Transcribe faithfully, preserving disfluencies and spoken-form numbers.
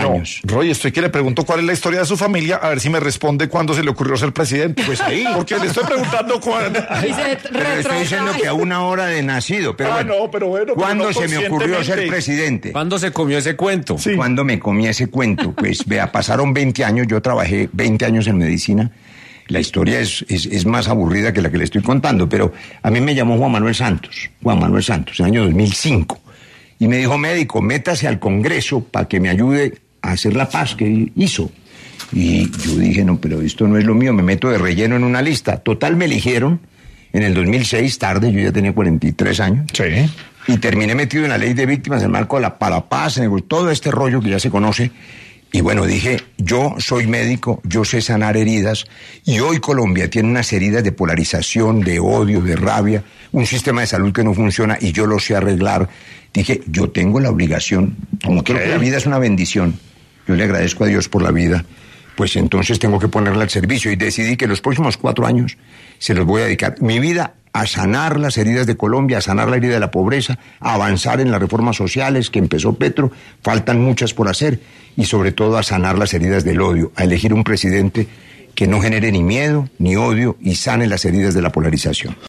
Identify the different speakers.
Speaker 1: años.
Speaker 2: No, Roy, estoy que le pregunto cuál es la historia de su familia, a ver si me responde cuándo se le ocurrió ser presidente.
Speaker 1: Pues ahí.
Speaker 2: Porque le estoy preguntando cuándo.
Speaker 1: Pero le estoy diciendo que a una hora de nacido. Pero
Speaker 2: Ah,
Speaker 1: bueno,
Speaker 2: no, pero bueno, pero
Speaker 1: ¿cuándo
Speaker 2: no
Speaker 1: se me ocurrió ser
Speaker 2: conscientemente?
Speaker 1: presidente?
Speaker 3: ¿Cuándo se comió ese cuento?
Speaker 2: Sí.
Speaker 1: Cuando me comí ese cuento, pues vea, pasaron veinte años, yo trabajé veinte años en medicina. La historia es, es, es más aburrida que la que le estoy contando, pero a mí me llamó Juan Manuel Santos, Juan Manuel Santos, en el año dos mil cinco, y me dijo, médico, métase al Congreso para que me ayude a hacer la paz que hizo. Y yo dije, no, pero esto no es lo mío, me meto de relleno en una lista. Total, me eligieron en el dos mil seis, tarde, yo ya tenía cuarenta y tres años.
Speaker 2: Sí.
Speaker 1: Y terminé metido en la ley de víctimas, en el marco de la para la paz, en el, todo este rollo que ya se conoce. Y bueno, dije, yo soy médico, yo sé sanar heridas, y hoy Colombia tiene unas heridas de polarización, de odio, de rabia, un sistema de salud que no funciona y yo lo sé arreglar. Dije, yo tengo la obligación, como
Speaker 2: Ok.
Speaker 1: creo que la vida es una bendición, yo le agradezco a Dios por la vida, pues entonces tengo que ponerla al servicio, y decidí que los próximos cuatro años se los voy a dedicar mi vida a sanar las heridas de Colombia, a sanar la herida de la pobreza, a avanzar en las reformas sociales que empezó Petro, faltan muchas por hacer, y sobre todo a sanar las heridas del odio, a elegir un presidente que no genere ni miedo ni odio y sane las heridas de la polarización.